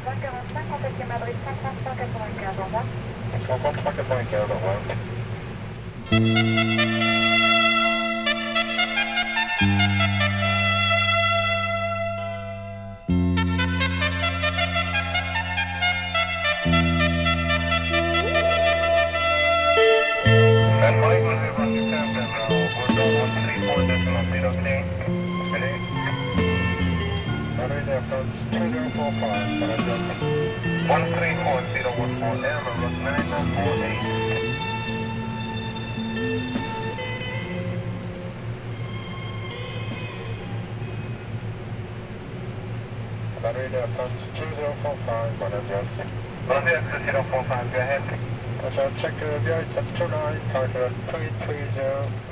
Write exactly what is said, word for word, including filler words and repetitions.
vingt quarante-cinq, contactez Madrid cinquante-trois quatre-vingt-quinze, au revoir. cinquante-trois quatre-vingt-quinze, au revoir. one three four zero one four, Airlines nine nine four eight. Battery approach two zero four five, Roger, two zero four five, go ahead. Roger, check the V I two nine, target three three zero.